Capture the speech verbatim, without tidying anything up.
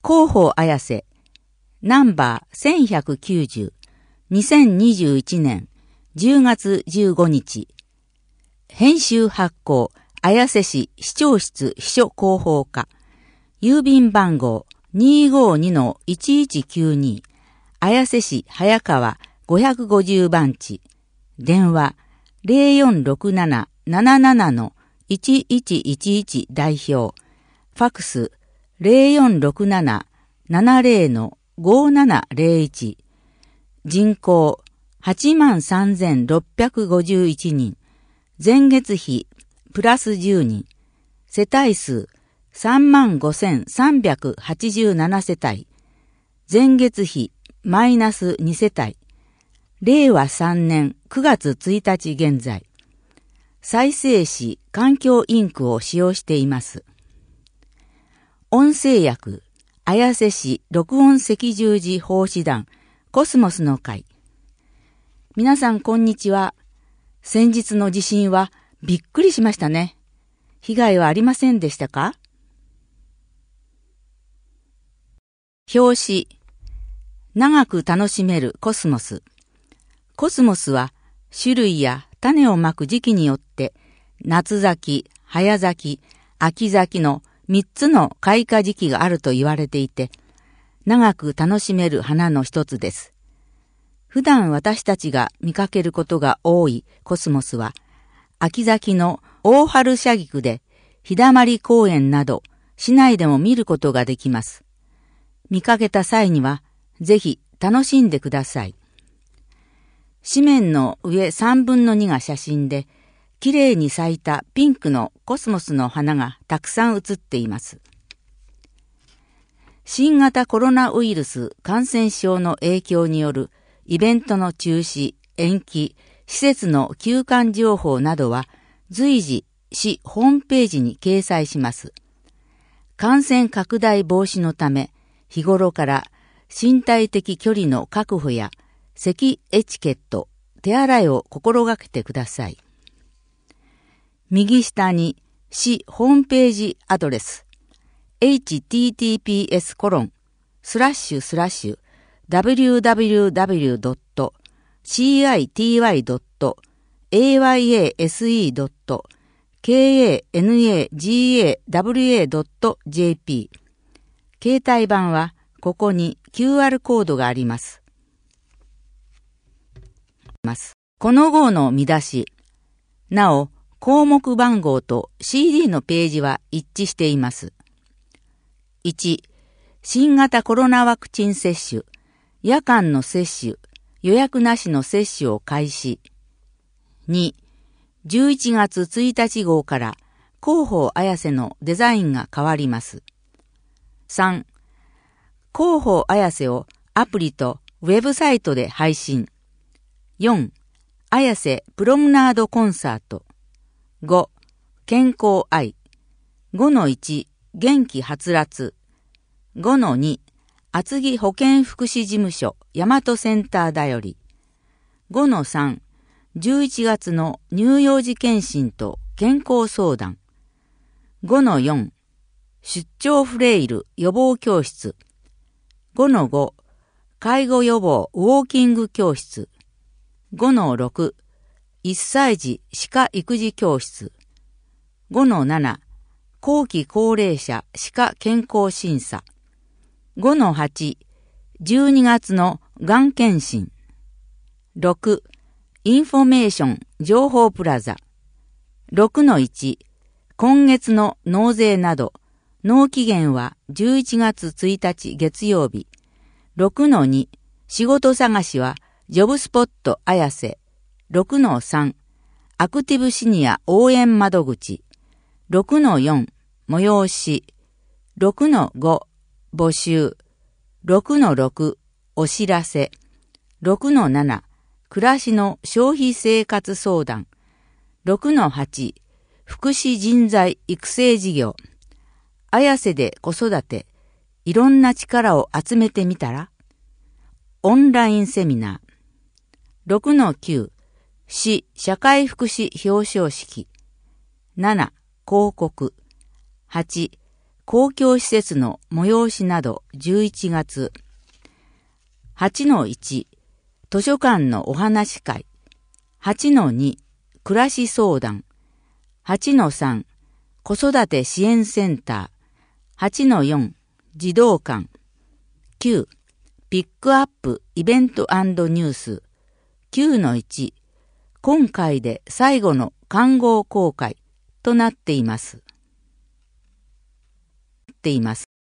広報綾瀬、ナンバーせんひゃくきゅうじゅう、にせんにじゅういちねんじゅうがつじゅうごにち。編集発行、綾瀬市市長室秘書広報課。郵便番号 にーごーにのいちいちきゅうに。綾瀬市早川ごひゃくごじゅうばんち。電話 ゼロよんろくなな なななな のいちいちいちいち 代表。ファクス ゼロよんろくなな ななゼロ のごななゼロいち。人口はちまんさんぜんろっぴゃくごじゅういちにん。前月比プラスじゅうにん。世帯数さんまんごせんさんびゃくはちじゅうなな世帯。前月比マイナスに世帯。れいわさんねんくがつついたち現在。再生紙環境インクを使用しています。音声訳、綾瀬市録音赤十字奉仕団コスモスの会。皆さんこんにちは。先日の地震はびっくりしましたね。被害はありませんでしたか？表紙。長く楽しめるコスモス。コスモスは種類や種をまく時期によって夏咲き、早咲き、秋咲きの三つの開花時期があると言われていて、長く楽しめる花の一つです。普段私たちが見かけることが多いコスモスは、秋咲きの大春射菊で日だまり公園など市内でも見ることができます。見かけた際にはぜひ楽しんでください。紙面の上さんぶんのにが写真で、きれいに咲いたピンクのコスモスの花がたくさん写っています。新型コロナウイルス感染症の影響によるイベントの中止、延期、施設の休館情報などは随時市ホームページに掲載します。感染拡大防止のため、日頃から身体的距離の確保や咳エチケット、手洗いを心がけてください。右下に市ホームページアドレス エイチティーティーピーエスコロンスラッシュスラッシュダブリューダブリューダブリュードットシーアイティーワイドットエーワイエーエスイードットケーエーエヌエージーエーダブリューエードットジェーピー。携帯版はここに キューアール コードがあります。この号の見出し。なお、項目番号と シーディー のページは一致しています。いち、新型コロナワクチン接種、夜間の接種、予約なしの接種を開始。に、じゅういちがつついたち号から広報綾瀬のデザインが変わります。さん、広報綾瀬をアプリとウェブサイトで配信。よん、綾瀬プロムナードコンサート。ご、健康愛。ごのいち、元気はつらつ。ごのに、厚木保健福祉事務所大和センターだより。ごのさん、じゅういちがつの乳幼児検診と健康相談。ごのよん、出張フレイル予防教室。ごのご、介護予防ウォーキング教室。ごのろく、いっさい児歯科育児教室。ごのなな、後期高齢者歯科健康審査。ごのはち、じゅうにがつのがん検診。ろく、インフォメーション情報プラザ。ろくのいち、今月の納税など、納期限はじゅういちがつついたち月曜日。ろくのに、仕事探しはジョブスポット綾瀬。ろくのさん、アクティブシニア応援窓口。ろくのよん、催し。ろくのご、募集。ろくのろく、お知らせ。ろくのなな、暮らしの消費生活相談。ろくのはち、福祉人材育成事業。綾瀬で子育て、いろんな力を集めてみたら。オンラインセミナー。ろくのきゅう、市社会福祉表彰式。なな、広告。はち、 公共施設の催しなどじゅういちがつ。はちのいち、図書館のお話会。はちのに、暮らし相談。はちのさん、子育て支援センター。はちのよん、児童館。きゅう、ピックアップイベント&ニュース。きゅうのいち、今回で最後の刊号公開となっています。っています。